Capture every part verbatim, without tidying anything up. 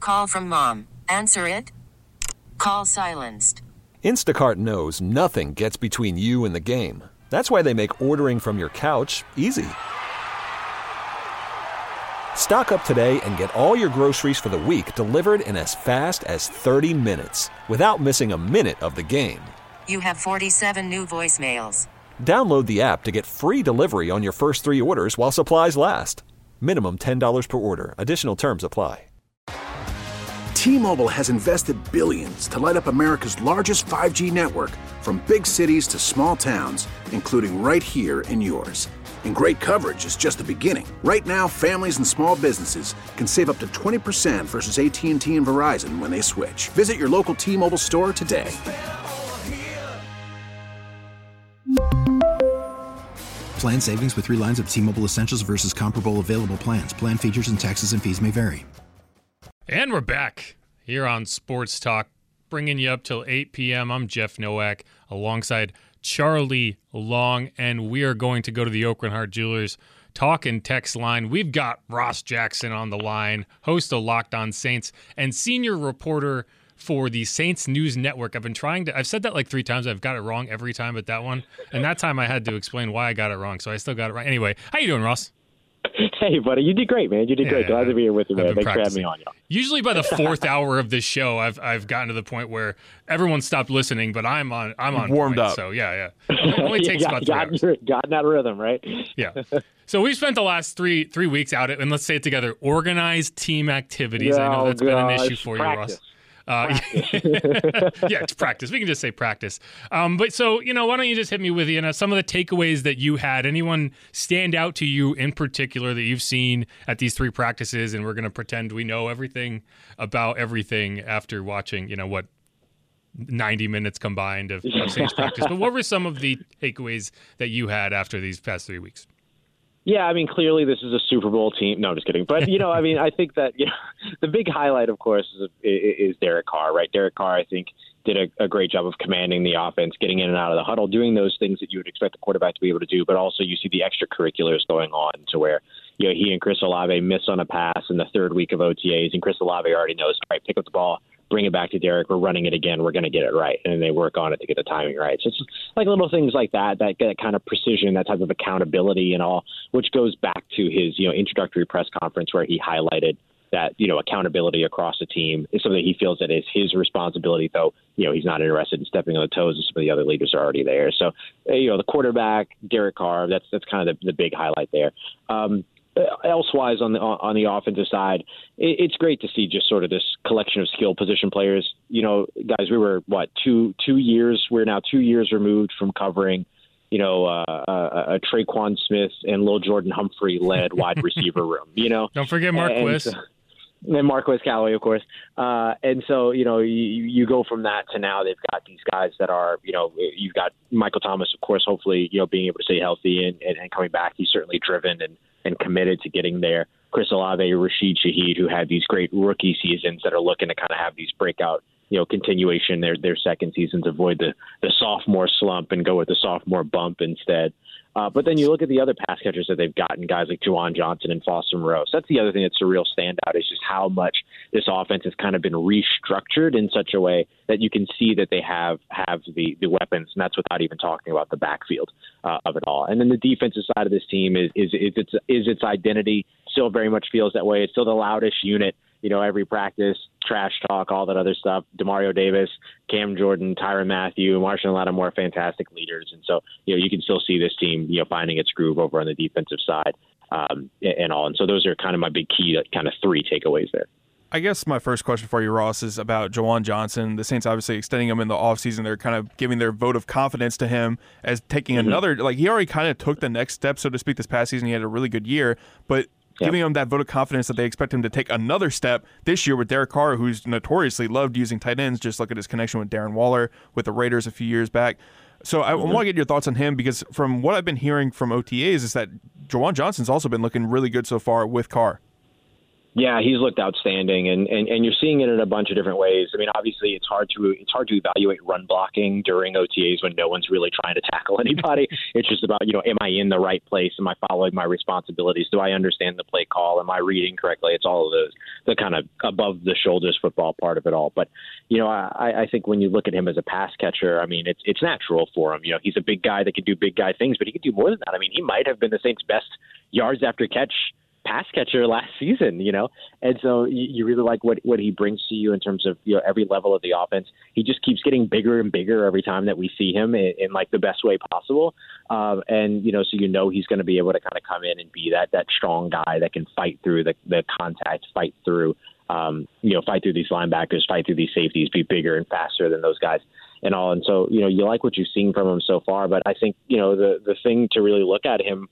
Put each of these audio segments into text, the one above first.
Call from mom. Answer it. Call silenced. Instacart knows nothing gets between you and the game. That's why they make ordering from your couch easy. Stock up today and get all your groceries for the week delivered in as fast as thirty minutes without missing a minute of the game. You have forty-seven new voicemails. Download the app to get free delivery on your first three orders while supplies last. Minimum ten dollars per order. Additional terms apply. T-Mobile has invested billions to light up America's largest five G network, from big cities to small towns, including right here in yours. And great coverage is just the beginning. Right now, families and small businesses can save up to twenty percent versus A T and T and Verizon when they switch. Visit your local T-Mobile store today. Plan savings with three lines of T-Mobile Essentials versus comparable available plans. Plan features and taxes and fees may vary. And we're back here on Sports Talk, bringing you up till eight p.m. I'm Jeff Nowak alongside Charlie Long, and we are going to go to the Aucoin Hart Jewelers talk and text line. We've got Ross Jackson on the line, host of Locked On Saints and senior reporter for the Saints News Network. I've been trying to, I've said that like three times. I've got it wrong every time but that one. And that time I had to explain why I got it wrong, so I still got it right. Anyway, how you doing, Ross? Hey, buddy, you did great, man. You did yeah, great. Glad to be here with you, man. Thanks practicing. for having me on, y'all. Usually by the fourth hour of this show, I've I've gotten to the point where everyone stopped listening, but I'm on I'm on warmed point, up. So yeah, yeah. It only takes got, about three got, hours. Gotten that rhythm, right? Yeah. So we've spent the last three three weeks out, and let's say it together, organized team activities. Oh, I know that's gosh. been an issue for Practice. you, Ross. Uh, yeah, it's practice. We can just say practice. Um, but so, you know, why don't you just hit me with, you know, some of the takeaways that you had? Anyone stand out to you in particular that you've seen at these three practices? And we're going to pretend we know everything about everything after watching, you know, what, ninety minutes combined of, of Saints practice. But what were some of the takeaways that you had after these past three weeks? Yeah, I mean, clearly this is a Super Bowl team. No, I'm just kidding. But, you know, I mean, I think that, you know, the big highlight, of course, is, is Derek Carr, right? Derek Carr, I think, did a, a great job of commanding the offense, getting in and out of the huddle, doing those things that you would expect the quarterback to be able to do. But also you see the extracurriculars going on to where, you know, he and Chris Olave miss on a pass in the third week of O T As, and Chris Olave already knows, all right, pick up the ball, bring it back to Derek. We're running it again. We're going to get it right. And then they work on it to get the timing right. So it's just like little things like that, that, that kind of precision, that type of accountability and all, which goes back to his, you know, introductory press conference where he highlighted that, you know, accountability across the team is something he feels that is his responsibility, though, you know, he's not interested in stepping on the toes of some of the other leaders are already there. So, you know, the quarterback, Derek Carr, that's, that's kind of the, the big highlight there. Um, Elsewise, on the on the offensive side, it's great to see just sort of this collection of skill position players. You know, guys, we were what two two years. We're now two years removed from covering, you know, uh, a, a Traquan Smith and Lil Jordan Humphrey led wide receiver room. You know, don't forget Marquez. And, and Marquez Callaway, of course. Uh, and so, you know, you, you go from that to now they've got these guys that are, you know, you've got Michael Thomas, of course, hopefully, you know, being able to stay healthy and, and, and coming back. He's certainly driven and, and committed to getting there. Chris Olave, Rashid Shaheed, who had these great rookie seasons that are looking to kind of have these breakout, you know, continuation, their their second seasons, avoid the, the sophomore slump and go with the sophomore bump instead. Uh, but then you look at the other pass catchers that they've gotten, guys like Juwan Johnson and Foster Moreau. So that's the other thing that's a real standout is just how much this offense has kind of been restructured in such a way that you can see that they have have the, the weapons, and that's without even talking about the backfield uh, of it all. And then the defensive side of this team is is, is its is its identity. Still very much feels that way. It's still the loudest unit. You know, every practice, trash talk, all that other stuff. Demario Davis, Cam Jordan, Tyrann Mathieu, Marshall Lattimore, fantastic leaders. And so, you know, you can still see this team, you know, finding its groove over on the defensive side um, and all. And so those are kind of my big key, kind of three takeaways there. I guess my first question for you, Ross, is about Juwan Johnson. The Saints obviously extending him in the offseason. They're kind of giving their vote of confidence to him as taking mm-hmm. another, like he already kind of took the next step, so to speak, this past season. He had a really good year, but giving him that vote of confidence that they expect him to take another step this year with Derek Carr, who's notoriously loved using tight ends. Just look at his connection with Darren Waller with the Raiders a few years back. So I, mm-hmm. I want to get your thoughts on him because from what I've been hearing from O T As is that Juwan Johnson's also been looking really good so far with Carr. Yeah, he's looked outstanding, and, and, and you're seeing it in a bunch of different ways. I mean, obviously, it's hard to it's hard to evaluate run blocking during O T As when no one's really trying to tackle anybody. It's just about, you know, am I in the right place? Am I following my responsibilities? Do I understand the play call? Am I reading correctly? It's all of those, the kind of above the shoulders football part of it all. But, you know, I, I think when you look at him as a pass catcher, I mean, it's it's natural for him. You know, he's a big guy that can do big guy things, but he can do more than that. I mean, he might have been the Saints' best yards after catch pass catcher last season, you know, and so you, you really like what, what he brings to you in terms of, you know, every level of the offense. He just keeps getting bigger and bigger every time that we see him in, in like the best way possible. Um, and, you know, so, you know, he's going to be able to kind of come in and be that, that strong guy that can fight through the, the contact, fight through, um, you know, fight through these linebackers, fight through these safeties, be bigger and faster than those guys and all. And so, you know, you like what you've seen from him so far, but I think, you know, the, the thing to really look at him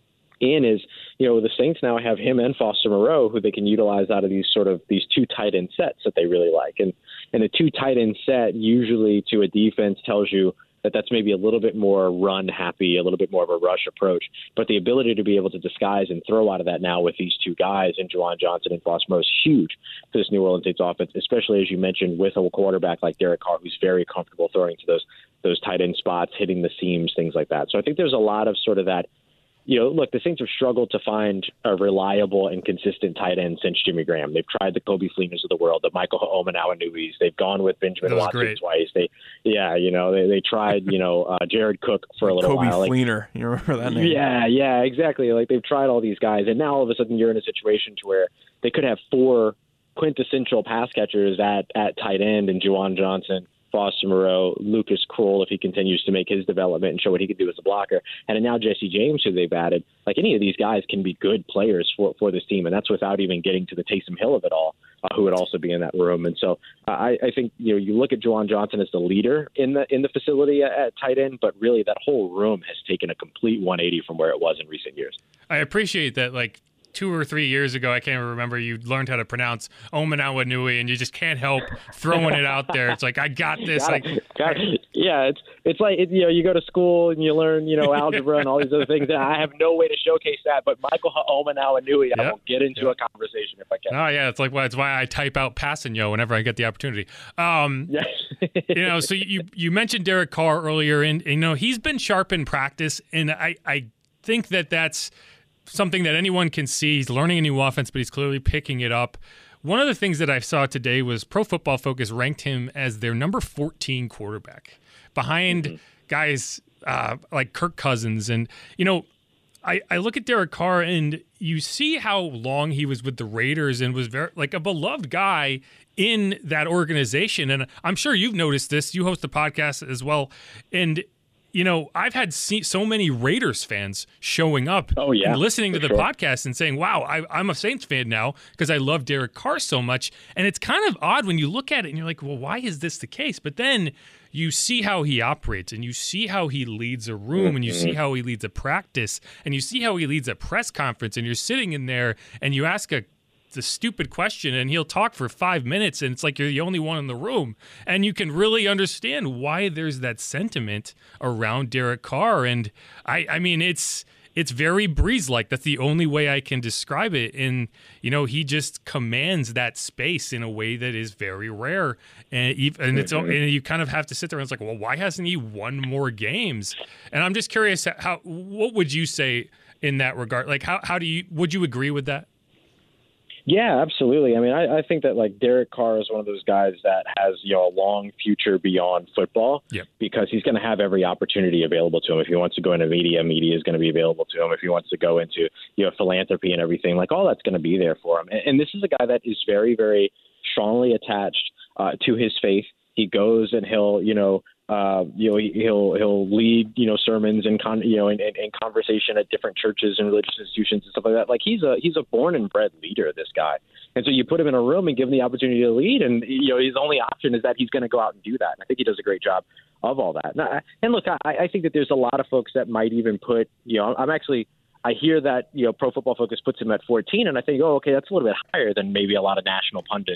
in is, you know, the Saints now have him and Foster Moreau, who they can utilize out of these sort of these two tight end sets that they really like. And, and a two tight end set usually to a defense tells you that that's maybe a little bit more run happy, a little bit more of a rush approach. But the ability to be able to disguise and throw out of that now with these two guys, and Juwan Johnson and Foster Moreau, is huge for this New Orleans Saints offense, especially as you mentioned with a quarterback like Derek Carr, who's very comfortable throwing to those those tight end spots, hitting the seams, things like that. So I think there's a lot of sort of that. You know, look, the Saints have struggled to find a reliable and consistent tight end since Jimmy Graham. They've tried the Kobe Fleeners of the world, the Michael Hoomanawa-Nuis. They've gone with Benjamin Watson great. twice. They, yeah, you know, they, they tried, you know, uh, Jared Cook for a little Kobe while. Kobe Fleener, like, you remember that name? Yeah, yeah, exactly. Like they've tried all these guys, and now all of a sudden you're in a situation to where they could have four quintessential pass catchers at at tight end, and Juwan Johnson, Foster Moreau, Lucas Kroll, if he continues to make his development and show what he can do as a blocker. And now Jesse James, who they've added. Like, any of these guys can be good players for, for this team, and that's without even getting to the Taysom Hill of it all, uh, who would also be in that room. And so uh, I, I think, you know, you look at Juwan Johnson as the leader in the in the facility at, at tight end, but really that whole room has taken a complete one eighty from where it was in recent years. I appreciate that, like, two or three years ago, I can't even remember, you learned how to pronounce Hoomanawa-Nui, and you just can't help throwing it out there. It's like, I got this. Got like, got yeah, it's it's like, it, you know, you go to school and you learn, you know, algebra and all these other things. And I have no way to showcase that, but Michael Hoomanawa-Nui, I Yep. will get into Yep. a conversation if I can. Oh, yeah, it's like, well, it's why I type out Passanyo whenever I get the opportunity. Um, Yeah. you know, so you you mentioned Derek Carr earlier, and, you know, he's been sharp in practice, and I, I think that that's something that anyone can see. He's learning a new offense, but he's clearly picking it up. One of the things that I saw today was Pro Football Focus ranked him as their number fourteen quarterback, behind mm-hmm. guys uh, like Kirk Cousins. And, you know, I, I look at Derek Carr, and you see how long he was with the Raiders and was very like a beloved guy in that organization. And I'm sure you've noticed this. You host the podcast as well. And you know, I've had see, so many Raiders fans showing up oh, yeah, and listening to the sure. podcast and saying, wow, I, I'm a Saints fan now because I love Derek Carr so much. And it's kind of odd when you look at it and you're like, well, why is this the case? But then you see how he operates, and you see how he leads a room, mm-hmm. and you see how he leads a practice, and you see how he leads a press conference, and you're sitting in there and you ask a the stupid question, and he'll talk for five minutes, and it's like you're the only one in the room, and you can really understand why there's that sentiment around Derek Carr. And I, I mean, it's it's very Breeze-like. That's the only way I can describe it. And you know, he just commands that space in a way that is very rare, and and it's and you kind of have to sit there and it's like, well, why hasn't he won more games? And I'm just curious, how what would you say in that regard? Like, how how do you would you agree with that? Yeah, absolutely. I mean, I, I think that like Derek Carr is one of those guys that has, you know, a long future beyond football yep. because he's going to have every opportunity available to him. If he wants to go into media, media is going to be available to him. If he wants to go into, you know, philanthropy and everything, like all that's going to be there for him. And, and this is a guy that is very, very strongly attached uh, to his faith. He goes and he'll, you know, Uh, you know, he'll he'll lead, you know, sermons and con, you know, and, and, and conversation at different churches and religious institutions and stuff like that. Like he's a he's a born and bred leader, this guy. And so you put him in a room and give him the opportunity to lead, and you know his only option is that he's going to go out and do that. And I think he does a great job of all that. And, I, and look, I, I think that there's a lot of folks that might even put, you know, I'm actually. I hear that, you know, Pro Football Focus puts him at fourteen, and I think, oh, okay, that's a little bit higher than maybe a lot of national pundits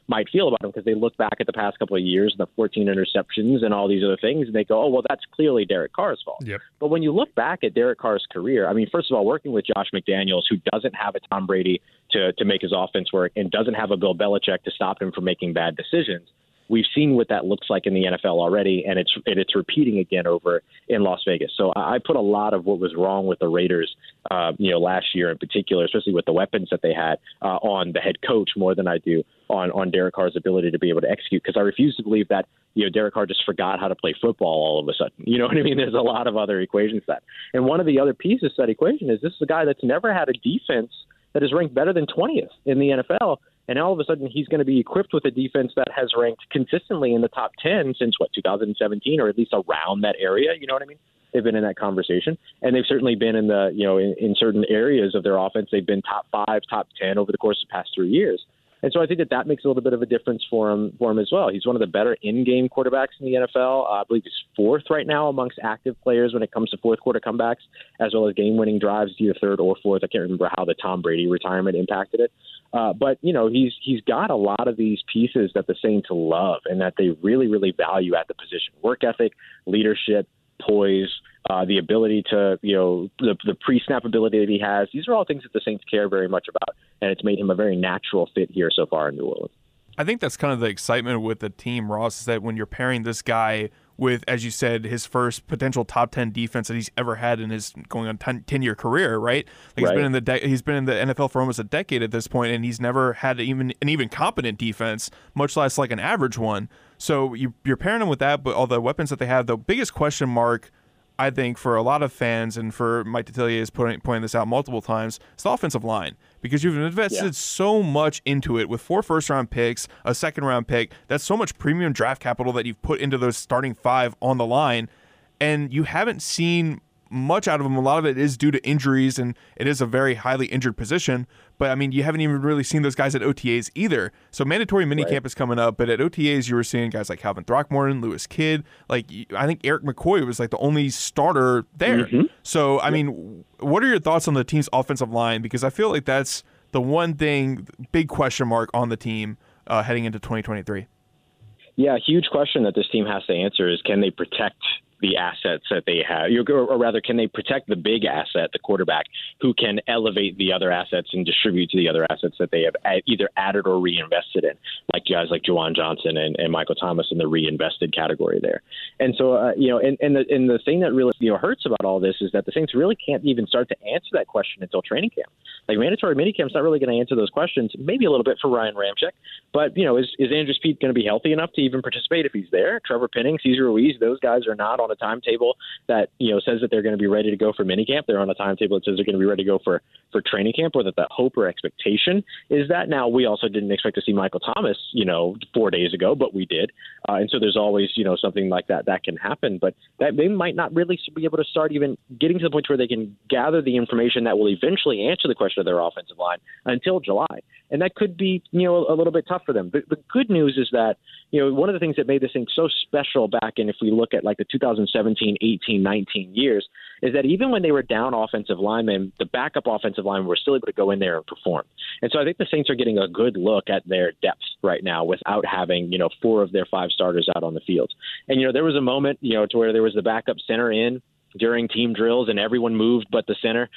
might feel about him, because they look back at the past couple of years and the fourteen interceptions and all these other things, and they go, oh, well, that's clearly Derek Carr's fault. Yep. But when you look back at Derek Carr's career, I mean, first of all, working with Josh McDaniels, who doesn't have a Tom Brady to, to make his offense work and doesn't have a Bill Belichick to stop him from making bad decisions, we've seen what that looks like in the N F L already, and it's and it's repeating again over in Las Vegas. So I put a lot of what was wrong with the Raiders, uh, you know, last year in particular, especially with the weapons that they had, uh, on the head coach more than I do on on Derek Carr's ability to be able to execute. Because I refuse to believe that, you know, Derek Carr just forgot how to play football all of a sudden. You know what I mean? There's a lot of other equations to that. And one of the other pieces to that equation is this is a guy that's never had a defense that is ranked better than twentieth in the N F L. And all of a sudden, he's going to be equipped with a defense that has ranked consistently in the top ten since, what, two thousand seventeen, or at least around that area. You know what I mean? They've been in that conversation. And they've certainly been in the, you know, in, in certain areas of their offense, they've been top five, top ten over the course of the past three years. And so I think that that makes a little bit of a difference for him, for him as well. He's one of the better in-game quarterbacks in the N F L. Uh, I believe he's fourth right now amongst active players when it comes to fourth-quarter comebacks, as well as game-winning drives, either third or fourth. I can't remember how the Tom Brady retirement impacted it. Uh, but, you know, he's he's got a lot of these pieces that the Saints love and that they really, really value at the position. Work ethic, leadership, poise, uh, the ability to, you know, the, the pre-snap ability that he has. These are all things that the Saints care very much about, and it's made him a very natural fit here so far in New Orleans. I think that's kind of the excitement with the team, Ross, is that when you're pairing this guy with, as you said, his first potential top ten defense that he's ever had in his going on ten-year career, right? Like right. He's been in the de- he's been in the N F L for almost a decade at this point, and he's never had even an even competent defense, much less like an average one. So you, you're pairing him with that, but all the weapons that they have. The biggest question mark, I think, for a lot of fans, and for Mike Detillier is pointing, pointing this out multiple times, it's the offensive line, because you've invested yeah. so much into it with four first-round picks, a second-round pick. That's so much premium draft capital that you've put into those starting five on the line, and you haven't seen much out of them. A lot of it is due to injuries, and it is a very highly injured position. But, I mean, you haven't even really seen those guys at O T As either. So mandatory minicamp right. is coming up, but at O T As you were seeing guys like Calvin Throckmorton, Lewis Kidd. Like, I think Eric McCoy was like the only starter there. Mm-hmm. So, I yep. mean, what are your thoughts on the team's offensive line? Because I feel like that's the one thing, big question mark on the team uh, heading into twenty twenty-three. Yeah, huge question that this team has to answer is, can they protect the assets that they have, or rather, can they protect the big asset, the quarterback, who can elevate the other assets and distribute to the other assets that they have either added or reinvested in, like guys like Juwan Johnson and, and Michael Thomas in the reinvested category there. And so, uh, you know, and, and, the, and the thing that really, you know, hurts about all this is that the Saints really can't even start to answer that question until training camp. Like, mandatory minicamp's not really going to answer those questions, maybe a little bit for Ryan Ramczyk, but, you know, is, is Andrew Speed going to be healthy enough to even participate if he's there? Trevor Penning, Cesar Ruiz, those guys are not on a timetable that, you know, says that they're going to be ready to go for minicamp. They're on a timetable that says they're going to be ready to go for, for training camp, or that the hope or expectation is that. Now, we also didn't expect to see Michael Thomas, you know, four days ago, but we did. Uh, and so there's always, you know, something like that that can happen, but that they might not really be able to start even getting to the point where they can gather the information that will eventually answer the question of their offensive line until July. And that could be, you know, a little bit tough for them. But the good news is that, you know, one of the things that made this thing so special back in, if we look at like the two thousand seventeen, eighteen, nineteen years, is that even when they were down offensive linemen, the backup offensive linemen were still able to go in there and perform. And so I think the Saints are getting a good look at their depth right now without having, you know, four of their five starters out on the field. And, you know, there was a moment, you know, to where there was the backup center in during team drills and everyone moved but the center.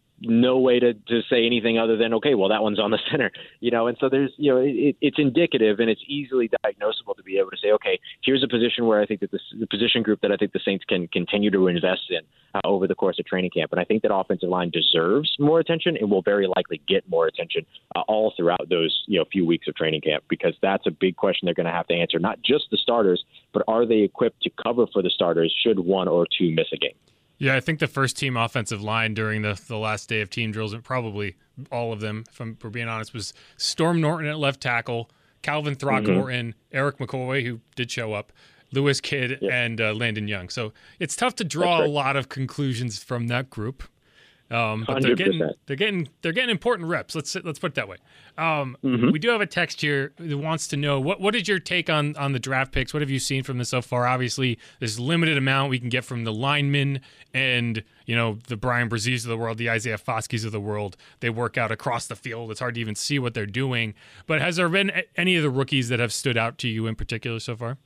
No way to, to say anything other than, okay, well, that one's on the center, you know, and so there's, you know, it, it's indicative and it's easily diagnosable to be able to say, okay, here's a position where I think that this, the position group that I think the Saints can continue to invest in uh, over the course of training camp. And I think that offensive line deserves more attention and will very likely get more attention uh, all throughout those, you know, few weeks of training camp, because that's a big question they're going to have to answer, not just the starters, but are they equipped to cover for the starters should one or two miss a game? Yeah, I think the first team offensive line during the, the last day of team drills, and probably all of them, if I'm for being honest, was Storm Norton at left tackle, Calvin Throckmorton, mm-hmm. Eric McCoy, who did show up, Lewis Kidd, yeah. and uh, Landon Young. So it's tough to draw a lot of conclusions from that group. Um, but they're getting they're getting they're getting important reps. Let's let's put it that way. Um, mm-hmm. We do have a text here that wants to know what what is your take on on the draft picks? What have you seen from this so far? Obviously, there's limited amount we can get from the linemen and you know the Brian Brzezis of the world, the Isaiah Foskis of the world. They work out across the field. It's hard to even see what they're doing. But has there been any of the rookies that have stood out to you in particular so far?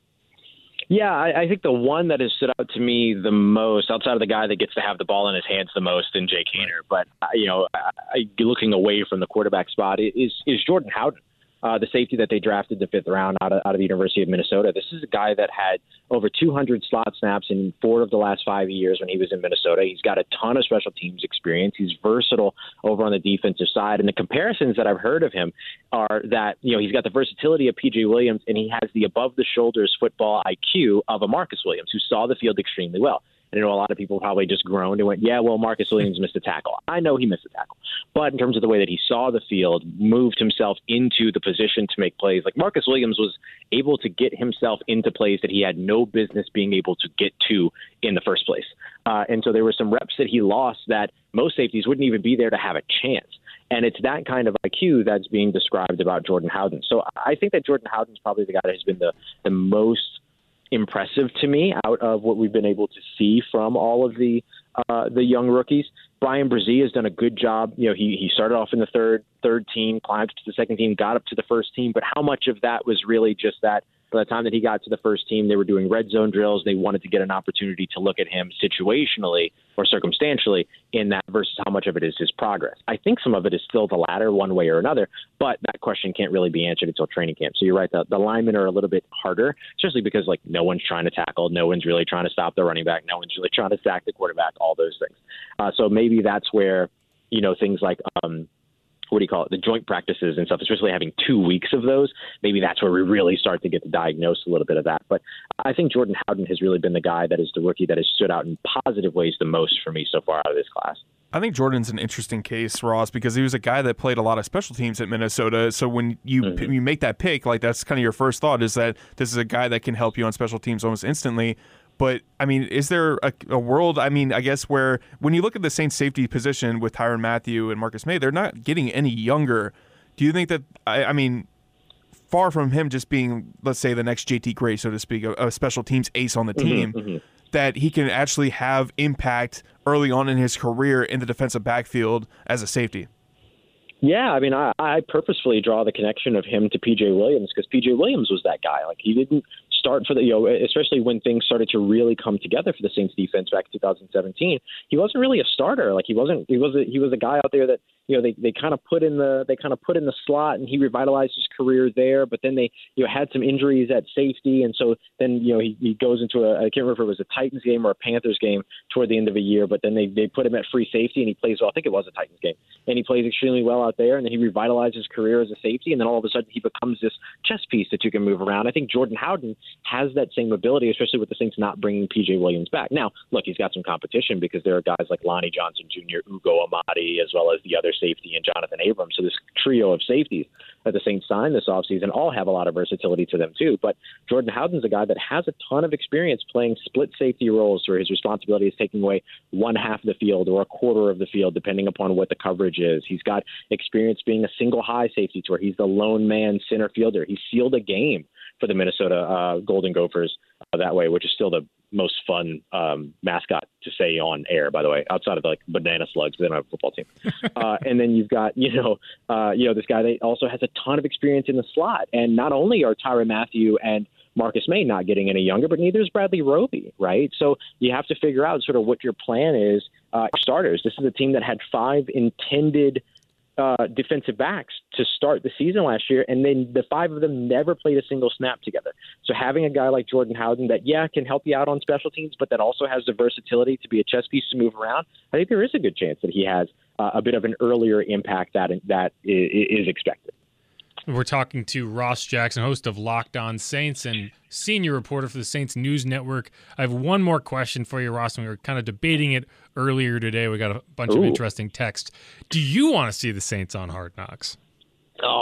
Yeah, I, I think the one that has stood out to me the most, outside of the guy that gets to have the ball in his hands the most, in Jake Haener, but uh, you know, I, looking away from the quarterback spot is is Jordan Howden, uh, the safety that they drafted the fifth round out of out of the University of Minnesota. This is a guy that had over two hundred slot snaps in four of the last five years when he was in Minnesota. He's got a ton of special teams experience. He's versatile over on the defensive side. And the comparisons that I've heard of him are that, you know, he's got the versatility of P J Williams and he has the above-the-shoulders football I Q of a Marcus Williams, who saw the field extremely well. I know a lot of people probably just groaned and went, yeah, well, Marcus Williams missed a tackle. I know he missed a tackle. But in terms of the way that he saw the field, moved himself into the position to make plays, like Marcus Williams was able to get himself into plays that he had no business being able to get to in the first place. Uh, and so there were some reps that he lost that most safeties wouldn't even be there to have a chance. And it's that kind of I Q that's being described about Jordan Howden. So I think that Jordan Howden's probably the guy that has been the, the most impressive to me out of what we've been able to see from all of the uh, the young rookies. Brian Brzezis has done a good job. You know, he he started off in the third third team, climbed to the second team, got up to the first team. But how much of that was really just that by the time that he got to the first team, they were doing red zone drills. They wanted to get an opportunity to look at him situationally or circumstantially in that versus how much of it is his progress. I think some of it is still the latter one way or another, but that question can't really be answered until training camp. So you're right, the, the linemen are a little bit harder, especially because like no one's trying to tackle, no one's really trying to stop the running back, no one's really trying to sack the quarterback, all those things. Uh, so maybe that's where, you know, things like um, what do you call it, the joint practices and stuff, especially having two weeks of those, maybe that's where we really start to get to diagnose a little bit of that. But I think Jordan Howden has really been the guy that is the rookie that has stood out in positive ways the most for me so far out of this class. I think Jordan's an interesting case, Ross, because he was a guy that played a lot of special teams at Minnesota. So when you mm-hmm. you make that pick, like that's kind of your first thought is that this is a guy that can help you on special teams almost instantly. But, I mean, is there a, a world, I mean, I guess, where when you look at the Saints safety position with Tyrann Mathieu and Marcus Maye, they're not getting any younger. Do you think that, I, I mean, far from him just being, let's say, the next J T Gray, so to speak, a, a special teams ace on the team, mm-hmm, mm-hmm. that he can actually have impact early on in his career in the defensive backfield as a safety? Yeah, I mean, I, I purposefully draw the connection of him to P J Williams because P J Williams was that guy. Like, he didn't start for the, you know, especially when things started to really come together for the Saints defense back in two thousand seventeen. He wasn't really a starter. Like, he wasn't, he was a, he was a guy out there that, you know, they, they kind of put in the, they kind of put in the slot and he revitalized his career there, but then they, you know, had some injuries at safety. And so then, you know, he, he goes into a, I can't remember if it was a Titans game or a Panthers game toward the end of the year, but then they, they put him at free safety and he plays well. I think it was a Titans game and he plays extremely well out there. And then he revitalized his career as a safety. And then all of a sudden he becomes this chess piece that you can move around. I think Jordan Howden has that same ability, especially with the Saints not bringing P J Williams back. Now, look, he's got some competition because there are guys like Lonnie Johnson Junior, Ugo Amadi, as well as the other safety and Jonathan Abrams. So this trio of safeties that the Saints signed this offseason all have a lot of versatility to them too. But Jordan Howden's a guy that has a ton of experience playing split safety roles where his responsibility is taking away one half of the field or a quarter of the field, depending upon what the coverage is. He's got experience being a single high safety to where he's the lone man center fielder. He sealed a game for the Minnesota uh, Golden Gophers uh, that way, which is still the most fun um, mascot to say on air, by the way, outside of like banana slugs. They don't have a football team. uh, and then you've got, you know, uh, you know, this guy that also has a ton of experience in the slot. And not only are Tyrann Mathieu and Marcus Maye not getting any younger, but neither is Bradley Roby, right? So you have to figure out sort of what your plan is. Uh, starters, this is a team that had five intended Uh, defensive backs to start the season last year, and then the five of them never played a single snap together. So having a guy like Jordan Howden that, yeah, can help you out on special teams, but that also has the versatility to be a chess piece to move around, I think there is a good chance that he has uh, a bit of an earlier impact that that is expected. We're talking to Ross Jackson, host of Locked On Saints and senior reporter for the Saints News Network. I have one more question for you, Ross, and we were kind of debating it earlier today. We got a bunch Ooh. of interesting text. Do you want to see the Saints on Hard Knocks? Oh,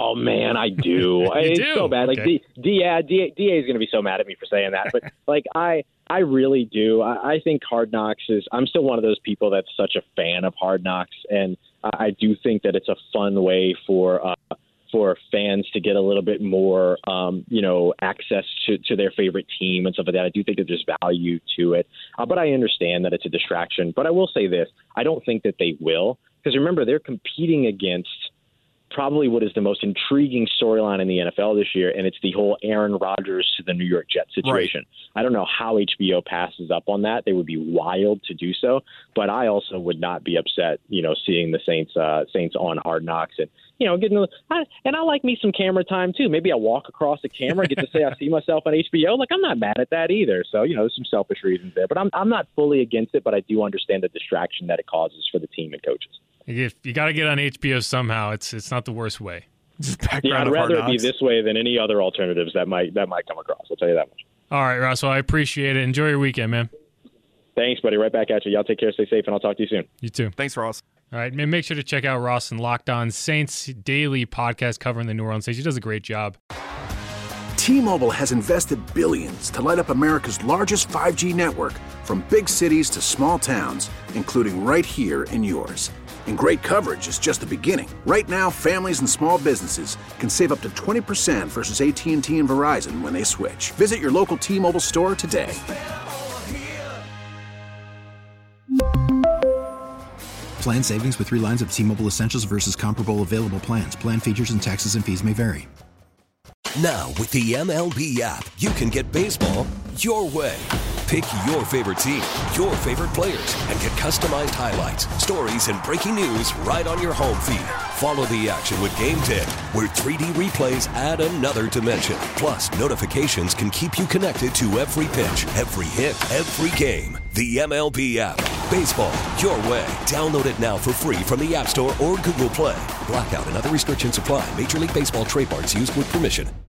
Oh man, I do. It's do? so bad. Like Okay. D, D, yeah, D, D A is going to be so mad at me for saying that, but like I, I really do. I, I think Hard Knocks is. I'm still one of those people that's such a fan of Hard Knocks, and I, I do think that it's a fun way for. Uh, for fans to get a little bit more, um, you know, access to, to their favorite team and stuff like that. I do think that there's value to it. Uh, but I understand that it's a distraction. But I will say this. I don't think that they will. Because remember, they're competing against probably what is the most intriguing storyline in the N F L this year, and it's the whole Aaron Rodgers to the New York Jets situation. Right. I don't know how H B O passes up on that. They would be wild to do so. But I also would not be upset, you know, seeing the Saints uh, Saints on Hard Knocks and, you know, getting I, and I like me some camera time too. Maybe I walk across the camera, get to say I see myself on H B O. Like I'm not mad at that either. So you know, there's some selfish reasons there, but I'm I'm not fully against it. But I do understand the distraction that it causes for the team and coaches. If you got to get on H B O somehow, it's it's not the worst way. Just background Yeah, I'd of rather Hard it be Knocks. this way than any other alternatives that might that might come across. I'll tell you that much. All right, Russell, I appreciate it. Enjoy your weekend, man. Thanks, buddy. Right back at you. Y'all take care, stay safe, and I'll talk to you soon. You too. Thanks, Ross. All right, man, make sure to check out Ross and Locked On Saints daily podcast covering the New Orleans Saints. He does a great job. T-Mobile has invested billions to light up America's largest five G network, from big cities to small towns, including right here in yours. And great coverage is just the beginning. Right now, families and small businesses can save up to twenty percent versus A T and T and Verizon when they switch. Visit your local T-Mobile store today. Plan savings with three lines of T-Mobile Essentials versus comparable available plans. Plan features and taxes and fees may vary. Now, with the M L B app, you can get baseball your way. Pick your favorite team, your favorite players, and get customized highlights, stories, and breaking news right on your home feed. Follow the action with Game ten, where three D replays add another dimension. Plus, notifications can keep you connected to every pitch, every hit, every game. The M L B app. Baseball your way. Download it now for free from the App Store or Google Play. Blackout and other restrictions apply. Major League Baseball trademarks used with permission.